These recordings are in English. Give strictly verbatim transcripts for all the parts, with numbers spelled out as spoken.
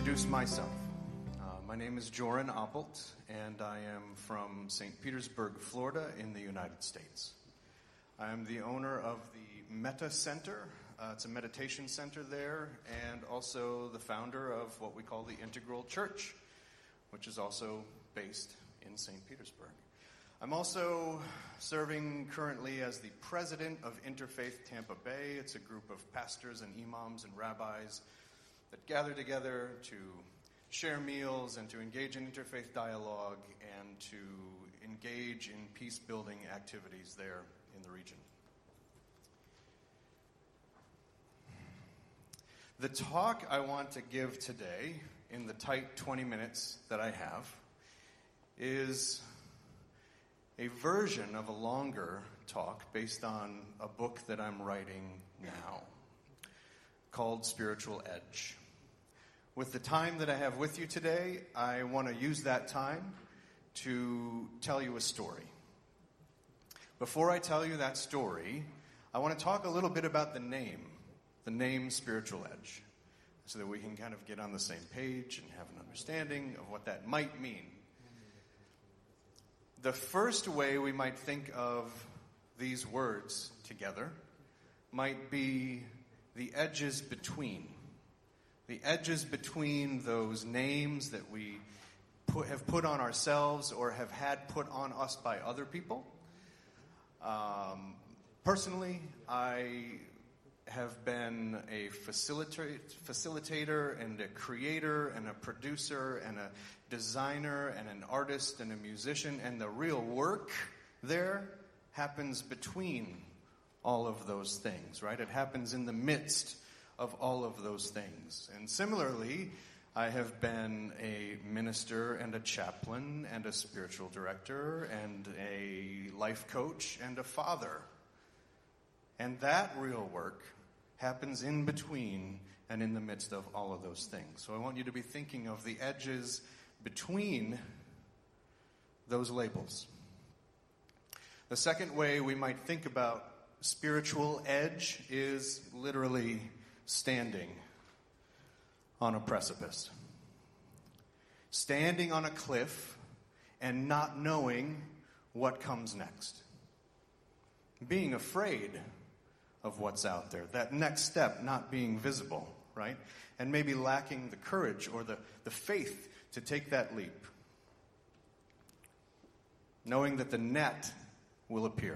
introduce myself. Uh, my name is Joran Oppelt, and I am from Saint Petersburg, Florida, in the United States. I am the owner of the Metta Center. Uh, it's a meditation center there, and also the founder of what we call the Integral Church, which is also based in Saint Petersburg. I'm also serving currently as the president of Interfaith Tampa Bay. It's a group of pastors and imams and rabbis that gather together to share meals and to engage in interfaith dialogue and to engage in peace-building activities there in the region. The talk I want to give today, in the tight twenty minutes that I have, is a version of a longer talk based on a book that I'm writing now called Spiritual Edge. With the time that I have with you today, I want to use that time to tell you a story. Before I tell you that story, I want to talk a little bit about the name, the name Spiritual Edge, so that we can kind of get on the same page and have an understanding of what that might mean. The first way we might think of these words together might be the edges between. The edges between those names that we put, have put on ourselves or have had put on us by other people. Um, personally, I have been a facilitator, facilitator and a creator and a producer and a designer and an artist and a musician, and the real work there happens between all of those things, right? It happens in the midst of all of those things. And similarly, I have been a minister and a chaplain and a spiritual director and a life coach and a father. And that real work happens in between and in the midst of all of those things. So I want you to be thinking of the edges between those labels. The second way we might think about spiritual edge is literally standing on a precipice. Standing on a cliff and not knowing what comes next. Being afraid of what's out there. That next step not being visible, right? And maybe lacking the courage or the, the faith to take that leap. Knowing that the net will appear.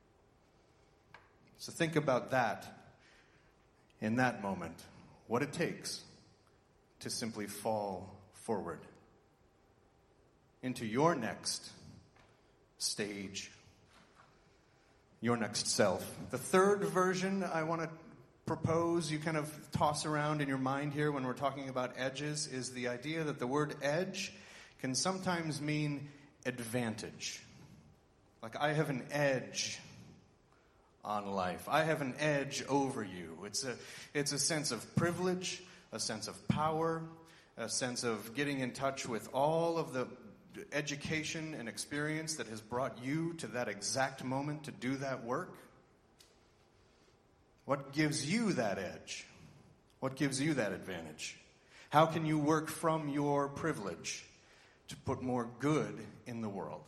So think about that in that moment. What it takes to simply fall forward into your next stage, your next self. The third version I want to propose, you kind of toss around in your mind here when we're talking about edges, is the idea that the word edge can sometimes mean advantage. Like, I have an edge on life. I have an edge over you. It's a, it's a sense of privilege, a sense of power, a sense of getting in touch with all of the education and experience that has brought you to that exact moment to do that work. What gives you that edge? What gives you that advantage? How can you work from your privilege to put more good in the world?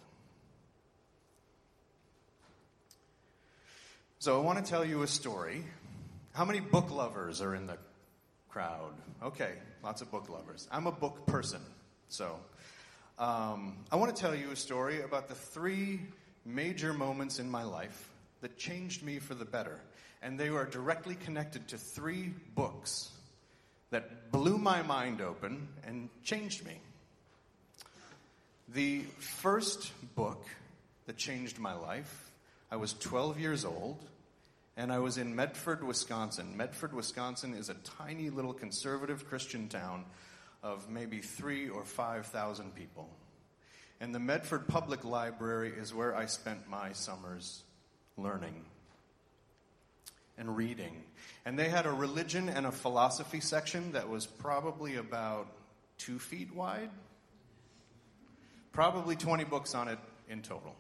So I want to tell you a story. How many book lovers are in the crowd? Okay, lots of book lovers. I'm a book person, so um, I want to tell you a story about the three major moments in my life that changed me for the better. And they are directly connected to three books that blew my mind open and changed me. The first book that changed my life, I was twelve years old, and I was in Medford, Wisconsin. Medford, Wisconsin is a tiny little conservative Christian town of maybe three or five thousand people. And the Medford Public Library is where I spent my summers learning and reading. And they had a religion and a philosophy section that was probably about two feet wide. Probably twenty books on it in total.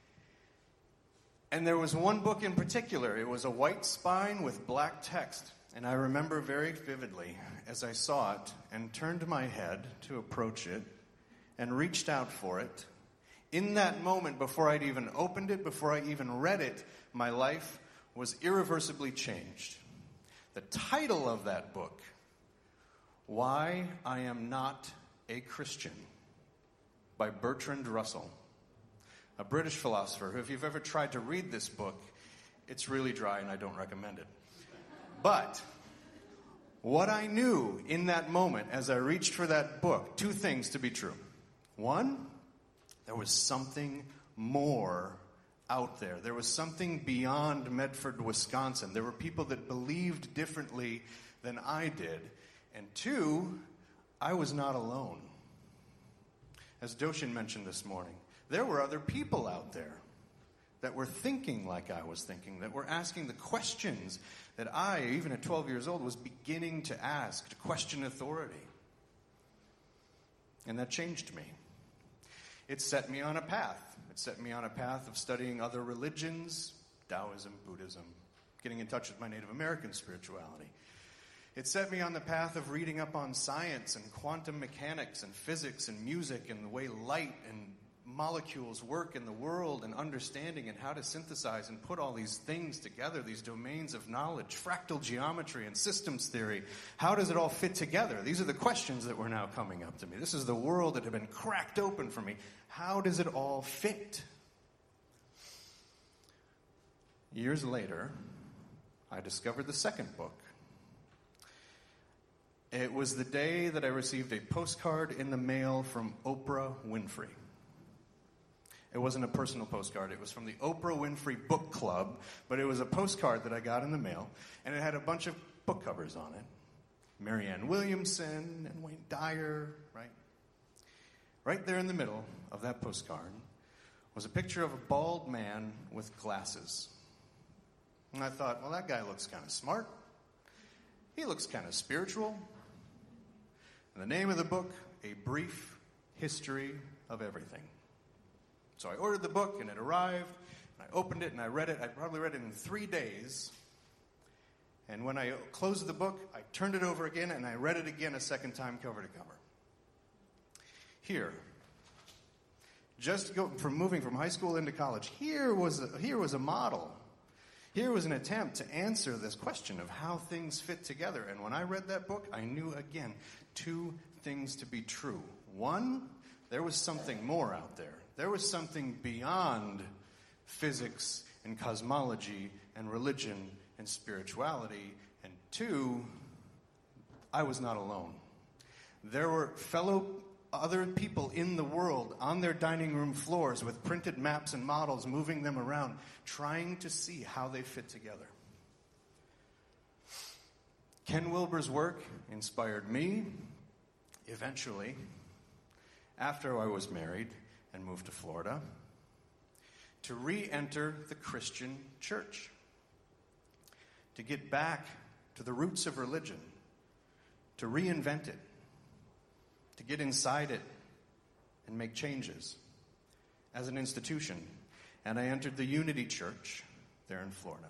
And there was one book in particular. It was a white spine with black text. And I remember very vividly as I saw it and turned my head to approach it and reached out for it. In that moment, before I'd even opened it, before I even read it, my life was irreversibly changed. The title of that book, Why I Am Not a Christian, by Bertrand Russell, a British philosopher who, if you've ever tried to read this book, it's really dry and I don't recommend it. But what I knew in that moment as I reached for that book, two things to be true. One, there was something more out there. There was something beyond Medford, Wisconsin. There were people that believed differently than I did. And two, I was not alone. As Doshin mentioned this morning, there were other people out there that were thinking like I was thinking, that were asking the questions that I, even at twelve years old, was beginning to ask, to question authority. And that changed me. It set me on a path. It set me on a path of studying other religions, Taoism, Buddhism, getting in touch with my Native American spirituality. It set me on the path of reading up on science and quantum mechanics and physics and music and the way light and molecules work in the world and understanding and how to synthesize and put all these things together, these domains of knowledge, fractal geometry and systems theory. How does it all fit together? These are the questions that were now coming up to me. This is the world that had been cracked open for me. How does it all fit? Years later, I discovered the second book. It was the day that I received a postcard in the mail from Oprah Winfrey. It wasn't a personal postcard. It was from the Oprah Winfrey Book Club, but it was a postcard that I got in the mail, and it had a bunch of book covers on it. Marianne Williamson and Wayne Dyer, right? Right there in the middle of that postcard was a picture of a bald man with glasses. And I thought, well, that guy looks kind of smart. He looks kind of spiritual. And the name of the book, A Brief History of Everything. So I ordered the book, and it arrived, and I opened it, and I read it. I probably read it in three days. And when I closed the book, I turned it over again, and I read it again a second time, cover to cover. Here, just go, from moving from high school into college, here was a, here was a model. Here was an attempt to answer this question of how things fit together. And when I read that book, I knew, again, two things to be true. One, there was something more out there. There was something beyond physics and cosmology and religion and spirituality. And two, I was not alone. There were fellow other people in the world on their dining room floors with printed maps and models, moving them around, trying to see how they fit together. Ken Wilber's work inspired me, eventually, after I was married and moved to Florida, to re-enter the Christian church, to get back to the roots of religion, to reinvent it, to get inside it and make changes as an institution. And I entered the Unity Church there in Florida.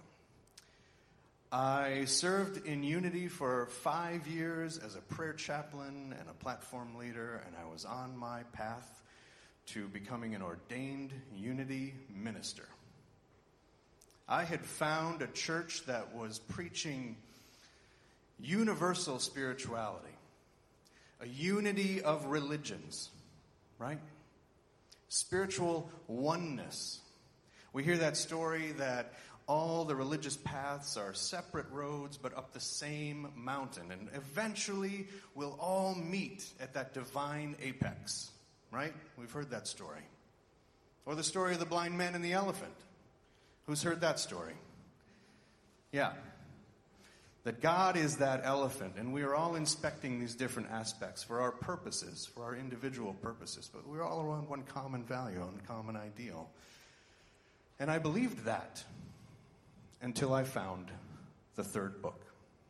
I served in Unity for five years as a prayer chaplain and a platform leader, and I was on my path to becoming an ordained Unity minister. I had found a church that was preaching universal spirituality, a unity of religions, right? Spiritual oneness. We hear that story that all the religious paths are separate roads, but up the same mountain. And eventually, we'll all meet at that divine apex, right? We've heard that story. Or the story of the blind man and the elephant. Who's heard that story? Yeah. That God is that elephant, and we are all inspecting these different aspects for our purposes, for our individual purposes, but we're all around one common value, one common ideal. And I believed that until I found the third book.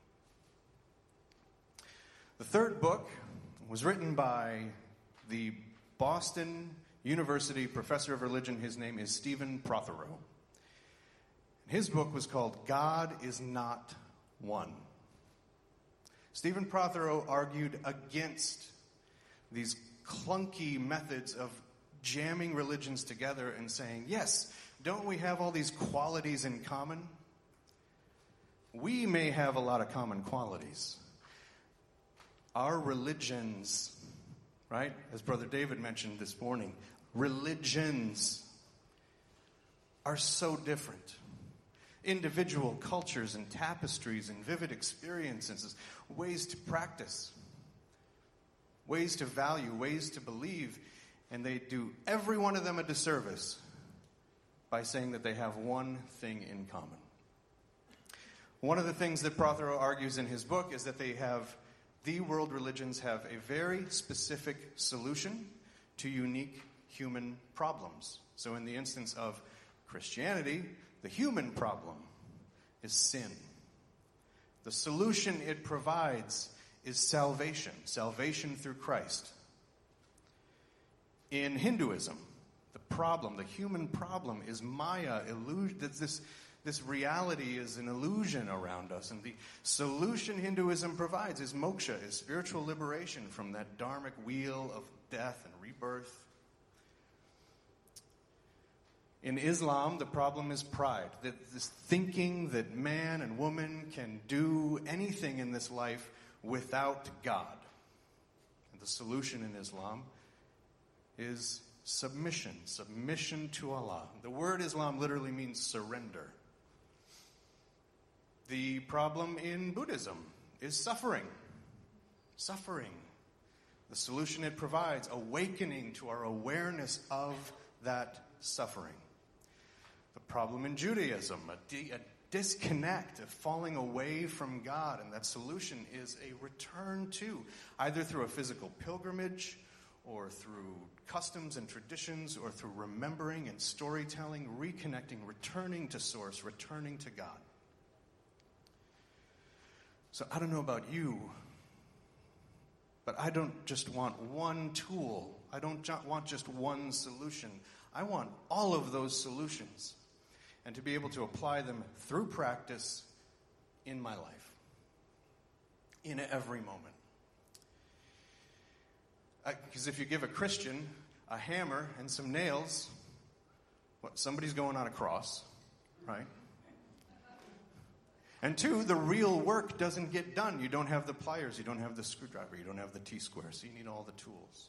The third book was written by the Boston University professor of religion. His name is Stephen Prothero. His book was called God is Not One. Stephen Prothero argued against these clunky methods of jamming religions together and saying, yes, don't we have all these qualities in common? We may have a lot of common qualities. Our religions, right, as Brother David mentioned this morning, religions are so different. Individual cultures and tapestries and vivid experiences, ways to practice, ways to value, ways to believe, and they do every one of them a disservice by saying that they have one thing in common. One of the things that Prothero argues in his book is that they have, the world religions have a very specific solution to unique human problems. So in the instance of Christianity, the human problem is sin. The solution it provides is salvation, salvation through Christ. In Hinduism, the problem, the human problem is Maya, illusion. This, this reality is an illusion around us. And the solution Hinduism provides is moksha, is spiritual liberation from that dharmic wheel of death and rebirth. In Islam, the problem is pride. That this thinking that man and woman can do anything in this life without God. And the solution in Islam is submission. Submission to Allah. The word Islam literally means surrender. The problem in Buddhism is suffering. Suffering. The solution it provides, awakening to our awareness of that suffering. The problem in Judaism, a, de- a disconnect, a falling away from God, and that solution is a return to, either through a physical pilgrimage, or through customs and traditions, or through remembering and storytelling, reconnecting, returning to source, returning to God. So I don't know about you, but I don't just want one tool. I don't ju- want just one solution. I want all of those solutions, and to be able to apply them through practice in my life, in every moment. Because if you give a Christian a hammer and some nails, what, somebody's going on a cross, right? And two, the real work doesn't get done. You don't have the pliers, you don't have the screwdriver, you don't have the T-square, so you need all the tools.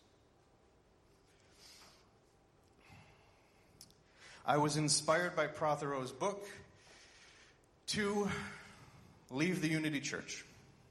I was inspired by Prothero's book to leave the Unity Church.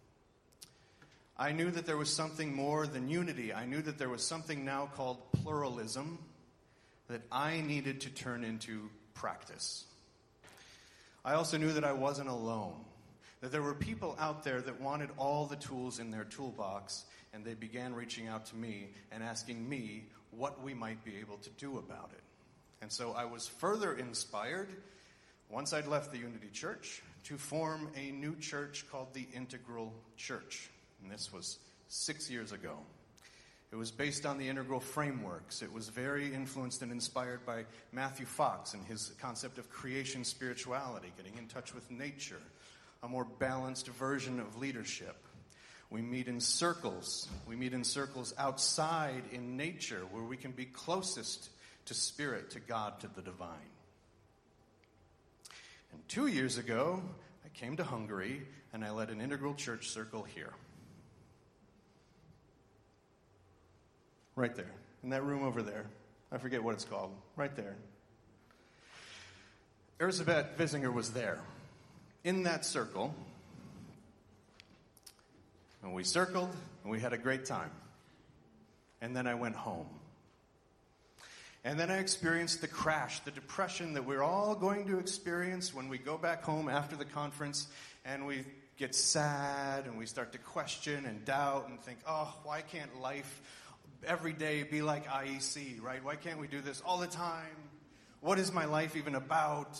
I knew that there was something more than unity. I knew that there was something now called pluralism that I needed to turn into practice. I also knew that I wasn't alone, that there were people out there that wanted all the tools in their toolbox, and they began reaching out to me and asking me what we might be able to do about it. And so I was further inspired, once I'd left the Unity Church, to form a new church called the Integral Church. And this was six years ago. It was based on the integral frameworks. It was very influenced and inspired by Matthew Fox and his concept of creation spirituality, getting in touch with nature, a more balanced version of leadership. We meet in circles. We meet in circles outside in nature where we can be closest to spirit, to God, to the divine. And two years ago, I came to Hungary and I led an integral church circle here. Right there, in that room over there. I forget what it's called. Right there. Erzsébet Visinger was there, in that circle. And we circled, and we had a great time. And then I went home. And then I experienced the crash, the depression that we're all going to experience when we go back home after the conference, and we get sad, and we start to question and doubt and think, oh, why can't life every day be like I E C, right? Why can't we do this all the time? What is my life even about?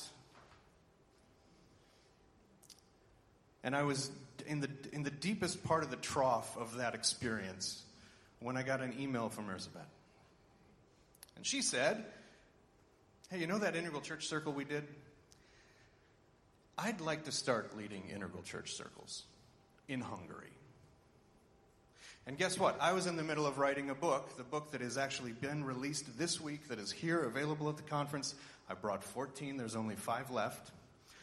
And I was in the in the deepest part of the trough of that experience when I got an email from Erzsébet. And she said, hey, you know that integral church circle we did? I'd like to start leading integral church circles in Hungary. And guess what? I was in the middle of writing a book, the book that has actually been released this week, that is here, available at the conference. I brought fourteen, there's only five left,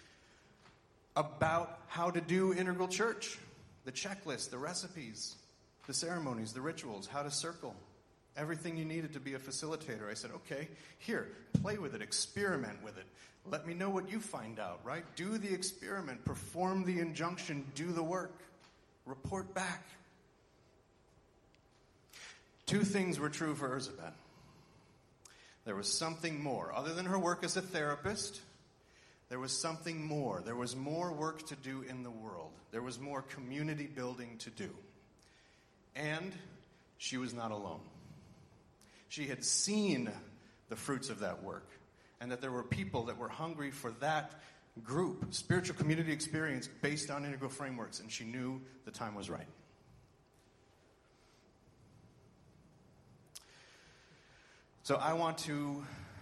about how to do integral church. The checklist, the recipes, the ceremonies, the rituals, how to circle. Everything you needed to be a facilitator. I said, okay, here, play with it, experiment with it. Let me know what you find out, right? Do the experiment, perform the injunction, do the work, report back. Two things were true for Erzsébet. There was something more. Other than her work as a therapist, there was something more. There was more work to do in the world. There was more community building to do. And she was not alone. She had seen the fruits of that work, and that there were people that were hungry for that group, spiritual community experience based on integral frameworks, and she knew the time was right. So I want to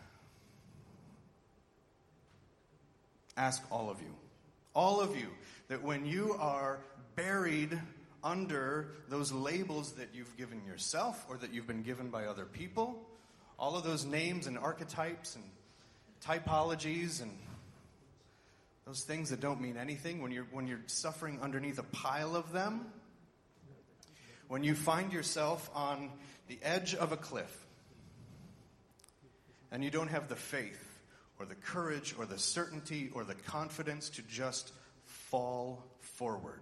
ask all of you, all of you, that when you are buried under those labels that you've given yourself or that you've been given by other people, all of those names and archetypes and typologies and those things that don't mean anything, when you're, when you're suffering underneath a pile of them, when you find yourself on the edge of a cliff, and you don't have the faith or the courage or the certainty or the confidence to just fall forward.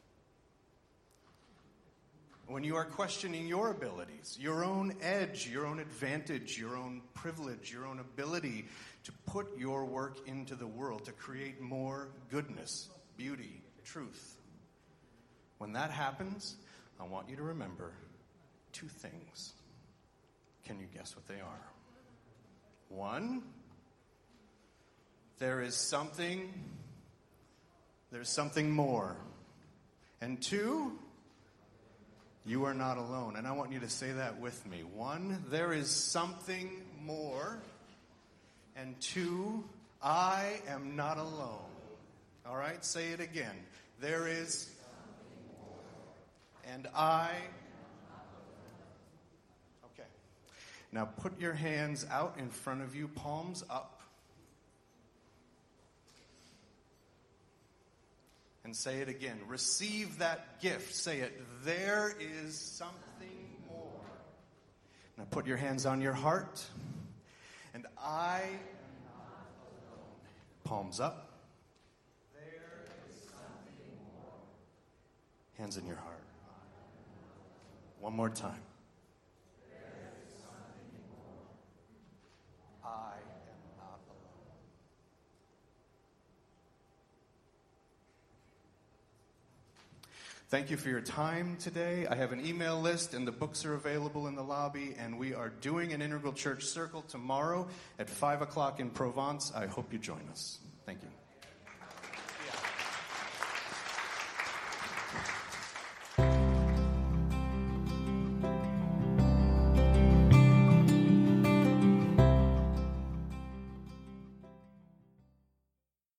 When you are questioning your abilities, your own edge, your own advantage, your own privilege, your own ability to put your work into the world, to create more goodness, beauty, truth. When that happens, I want you to remember two things. Can you guess what they are? One, there is something, there's something more. And two, you are not alone. And I want you to say that with me. One, there is something more. And two, I am not alone. All right, say it again. There is something more. And I. Now put your hands out in front of you, palms up. And say it again. Receive that gift. Say it. There is something more. Now put your hands on your heart. And I am not alone. Palms up. There is something more. Hands in your heart. One more time. I am not alone. Thank you for your time today. I have an email list, and the books are available in the lobby, and we are doing an Integral Church Circle tomorrow at five o'clock in Provence. I hope you join us. Thank you.